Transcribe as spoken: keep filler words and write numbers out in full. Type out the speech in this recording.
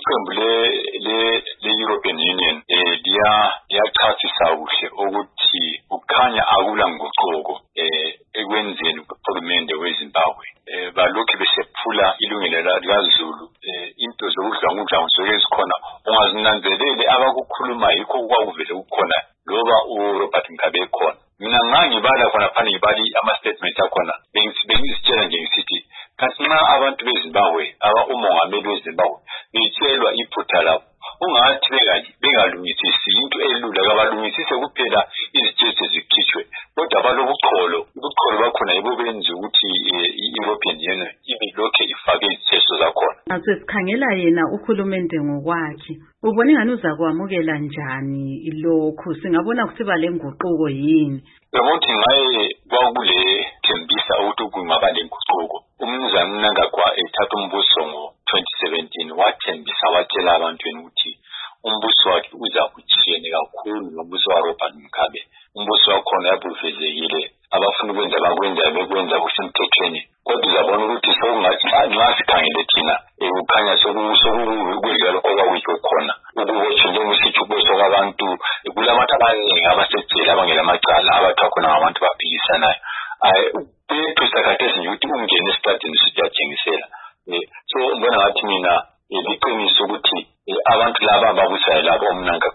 iqembu le le European Union eh dia yachasisa kuhle ukuthi ukhanya akula nguquko eh ekwenzeni uhulumende weZimbabwe eh balokhu besephula ilungelo likaZulu eh into zokudlangudla ngizokezikhona ungazinanzelele abakukhuluma yikho kwakuvele ukukhona loba uRobert Mugabe ekhona mina ngangibala khona phana ngibali ama statements akhona bengizitshela nje ngisithi kanti nxa abantu beZimbabwe aba umongameli weZimbabwe betshelwa iphutha lapho ungathi bekathi bengalungisisi into elula kabalungisise kuphela izitshezo zikhitshwe kodwa balobucholo ubucholo bakhona yibo benza ukuthi i-European Union ibe lokho ifake izitshezo zakhona athi sikhangela yena uhulumende ngokwakhe ubone ngani uzakwamukela njani lokho singabona kusiba lenguquko yini ukuthi ngaye kwakule thembisa ukuthi kungaba lenguquko umnumzana Nangagwa ethatha umbuso ngo twenty seventeen wathembisa watshela abantu ukuthi umbuso wakhe uza kuchiyene kakhulu nombuso waRobert Mugabe umbuso wakhona yabufezekile abafuna ukwenza bakwenza bekwenza kusemthethweni kodwa uzabona ukuthi sokungathi nxa sikhangele thina ukukhanya sokukwedlala okwakuyikho khona ukubotsha njengesithi ubuso kwabantu kulabantu abaningi abasejele abangela amacala abathwa khona ngabantu baphikisanayo bethu sakhathesi nje ukuthi ungene esitadini siyatshengisela so ngibona ngathi mina liqiniso ukuthi abantu laba ababusayo labo omnanga